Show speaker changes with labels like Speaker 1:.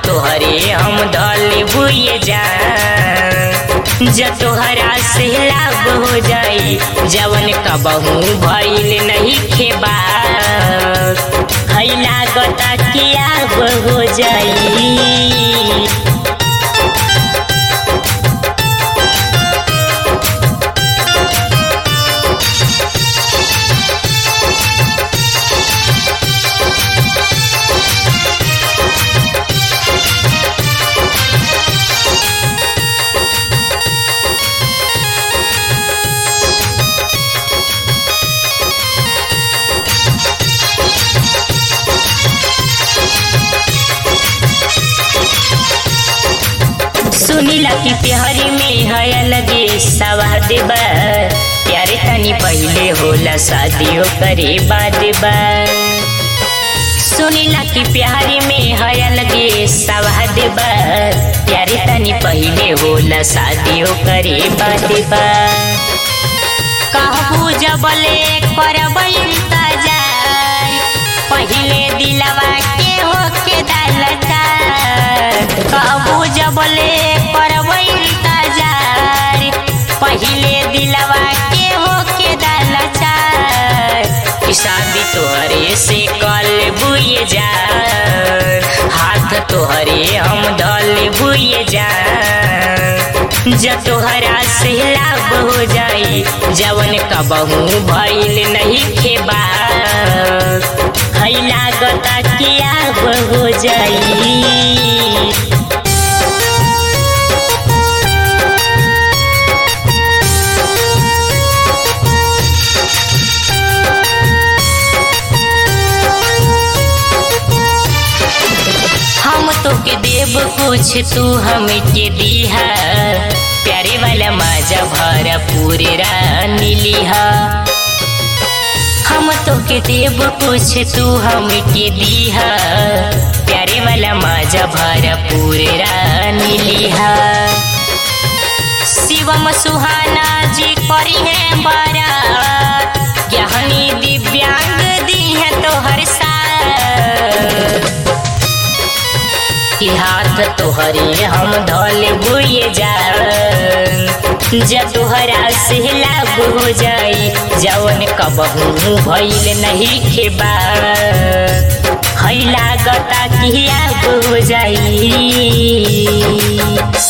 Speaker 1: तोहरे हम धल भूए जा तोहरा से लाभ हो जाई जवन कबहू भइल नहीं खेबा है लागता कि अब हो जाई। सुनीला की प्यारी में है लगे सवाद बा प्यारे तनी पहले होला शादियों करे बाद बा। सुनीला की प्यारी में है लगे सवाद बा प्यारे तनी पहले होला शादियों करे बाद बा। कहबू जबले करबै इंतजार पहले दिलवा के होके दालता कहबू जबले करबै इंतजार पहले दिलवा के होके दालता शादी तोहरे से कल बुए जा हाथ तोहरे हम धल बुए जा तोहरा से लाभ हो जाई जवन कबहू भइल नहीं खेबा है लागता कि अब हो जाई। हम तो के देव कुछ तू हमके दीहा प्यारे वाला मजा भरा पूरे रानी लिहा। हम तो के देव कुछ तू हमके दीहा प्यारे वाला मजा भरा पूरे रानी लिहा। शिवम सुहाना जी करी है बारात ज्ञानी दिव्यांग दी है तोहर साथ हाथ तोहरे हम धल बुए जा तोहरा से लाभ हो जाई जवन कबहू भइल नहीं खेबा है लागता कि अब हो जाई।